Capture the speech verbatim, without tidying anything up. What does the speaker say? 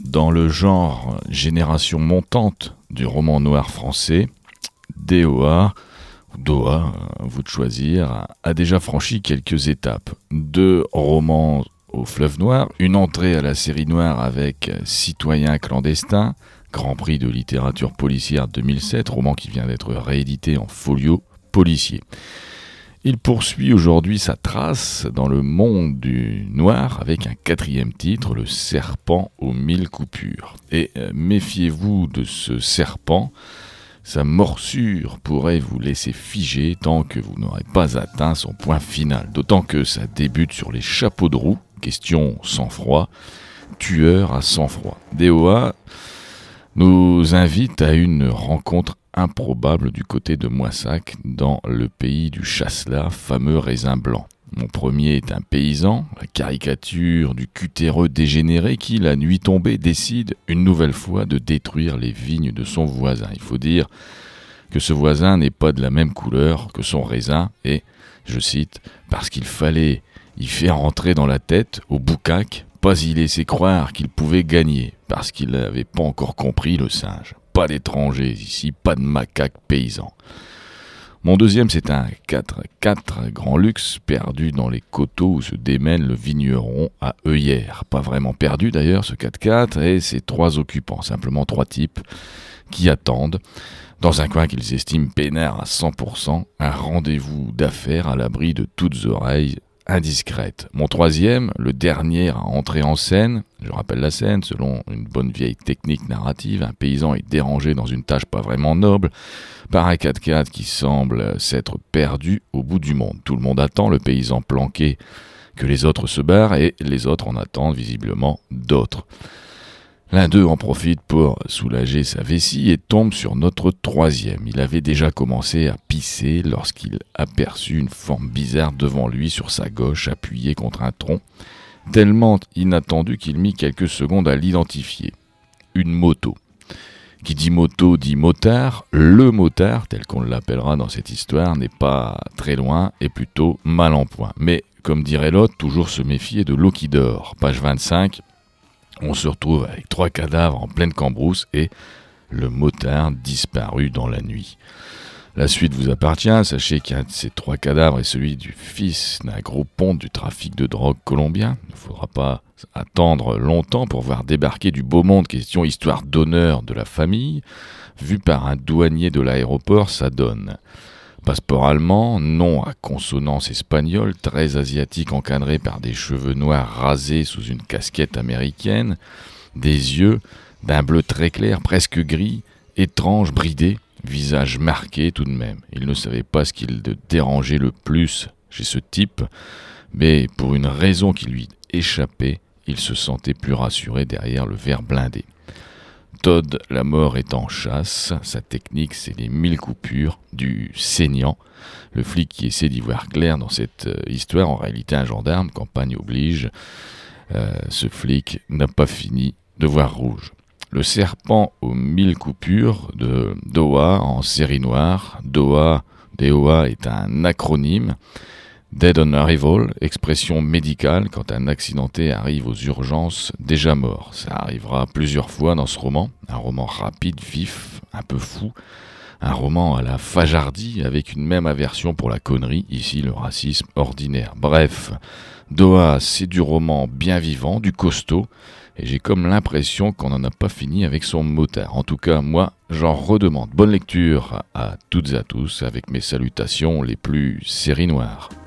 Dans le genre génération montante du roman noir français, D O A, Doha, à vous de choisir, a déjà franchi quelques étapes. Deux romans au fleuve noir, une entrée à la série noire avec Citoyen clandestin, Grand Prix de littérature policière deux mille sept, roman qui vient d'être réédité en folio policier. Il poursuit aujourd'hui sa trace dans le monde du noir avec un quatrième titre, Le serpent aux mille coupures. Et euh, méfiez-vous de ce serpent, sa morsure pourrait vous laisser figer tant que vous n'aurez pas atteint son point final. D'autant que ça débute sur les chapeaux de roue, question sang-froid, tueur à sang-froid. D O A nous invite à une rencontre improbable du côté de Moissac, dans le pays du chasselas, fameux raisin blanc. Mon premier est un paysan, la caricature du cutéreux dégénéré qui, la nuit tombée, décide une nouvelle fois de détruire les vignes de son voisin. Il faut dire que ce voisin n'est pas de la même couleur que son raisin et, je cite, parce qu'il fallait y faire entrer dans la tête, au boucaque, pas y laisser croire qu'il pouvait gagner, parce qu'il n'avait pas encore compris le singe. Pas d'étrangers ici, pas de macaques paysans. Mon deuxième, c'est un quatre quatre grand luxe perdu dans les coteaux où se démène le vigneron à œillères. Pas vraiment perdu d'ailleurs ce quatre quatre et ses trois occupants, simplement trois types qui attendent, dans un coin qu'ils estiment peinard à cent pour cent, un rendez-vous d'affaires à l'abri de toutes oreilles indiscrète. Mon troisième, le dernier à entrer en scène, je rappelle la scène, selon une bonne vieille technique narrative, un paysan est dérangé dans une tâche pas vraiment noble par un quatre quatre qui semble s'être perdu au bout du monde. Tout le monde attend, le paysan planqué que les autres se barrent et les autres en attendent visiblement d'autres. L'un d'eux en profite pour soulager sa vessie et tombe sur notre troisième. Il avait déjà commencé à pisser lorsqu'il aperçut une forme bizarre devant lui sur sa gauche appuyée contre un tronc, tellement inattendu qu'il mit quelques secondes à l'identifier. Une moto. Qui dit moto dit motard. Le motard, tel qu'on l'appellera dans cette histoire, n'est pas très loin et plutôt mal en point. Mais, comme dirait l'autre, toujours se méfier de l'eau qui dort. Page vingt-cinq. On se retrouve avec trois cadavres en pleine cambrousse et le motard disparu dans la nuit. La suite vous appartient, sachez qu'un de ces trois cadavres est celui du fils d'un gros ponte du trafic de drogue colombien. Il ne faudra pas attendre longtemps pour voir débarquer du beau monde, question histoire d'honneur de la famille. Vu par un douanier de l'aéroport, ça donne passeport allemand, nom à consonance espagnole, très asiatique encadré par des cheveux noirs rasés sous une casquette américaine, des yeux d'un bleu très clair, presque gris, étrange, bridé, visage marqué tout de même. Il ne savait pas ce qui le dérangeait le plus chez ce type, mais pour une raison qui lui échappait, il se sentait plus rassuré derrière le verre blindé. Todd, la mort est en chasse, sa technique c'est les mille coupures, du saignant. Le flic qui essaie d'y voir clair dans cette euh, histoire, en réalité un gendarme, campagne oblige, euh, ce flic n'a pas fini de voir rouge. Le serpent aux mille coupures de Doha en série noire. Doha, D O A est un acronyme. Dead on arrival, expression médicale quand un accidenté arrive aux urgences déjà mort. Ça arrivera plusieurs fois dans ce roman. Un roman rapide, vif, un peu fou. Un roman à la Fajardi avec une même aversion pour la connerie, ici le racisme ordinaire. Bref, Doha, c'est du roman bien vivant, du costaud, et j'ai comme l'impression qu'on n'en a pas fini avec son motard. En tout cas, moi, j'en redemande. Bonne lecture à toutes et à tous, avec mes salutations les plus séries noires.